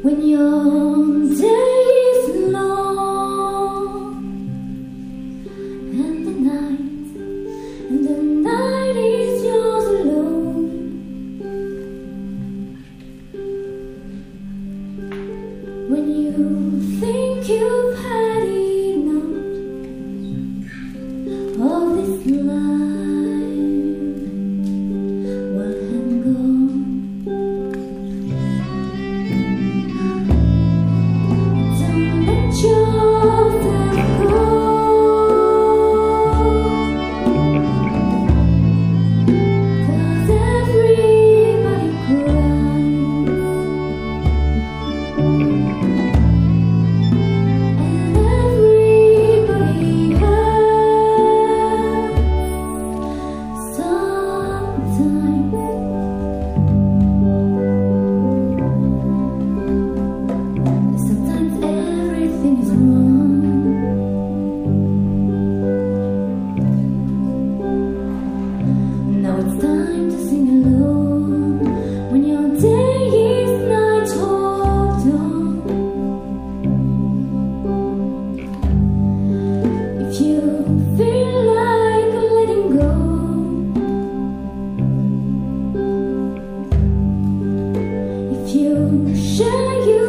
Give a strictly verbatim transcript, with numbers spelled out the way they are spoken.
When your day is long and the night, and the night is yours alone, when you think you've had enough of this life, well and gone. Don't let yourself go, 'cause everybody cries and everybody hurts sometimes. Sometimes everything is wrong. Now it's time to sing alone. When your day is night, hold on. If you feel like letting go, if you share your